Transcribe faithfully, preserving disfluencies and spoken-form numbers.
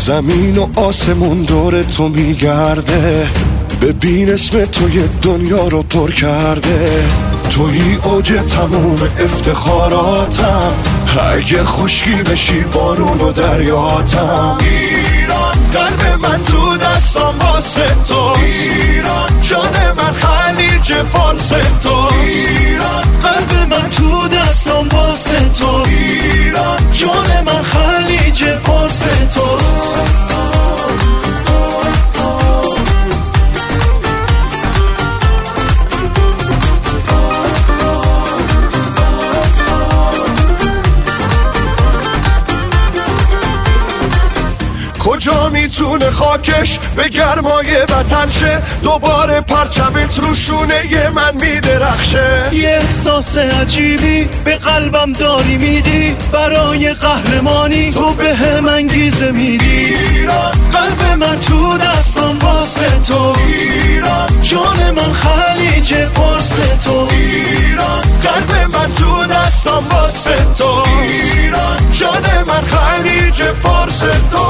زمین و آسمون دور تو میگرده، ببین اسم تو یه دنیا رو پر کرده. توی اوج تموم افتخاراتم، اگه خشکی بشی بارون و دریاتم. ایران قلب من تو دستم واسه توست، ایران جان من خلیج فارس توست، ایران قلب من تو دستم واسه توست، ایران جان من خلیج فارس توست. کجا میتونه خاکش به گرمای وطن شه، دوباره پرچمت رو شونه من میدرخشه. یه احساس عجیبی به قلبم داری میدی، برای قهرمانی تو به هم انگیزه میدی. ایران قلب من تو دستم واسه تو، ایران جان من خلیج فارس تو، ایران قلب من تو دستم واسه تو، ایران جان من خلیج فارس تو.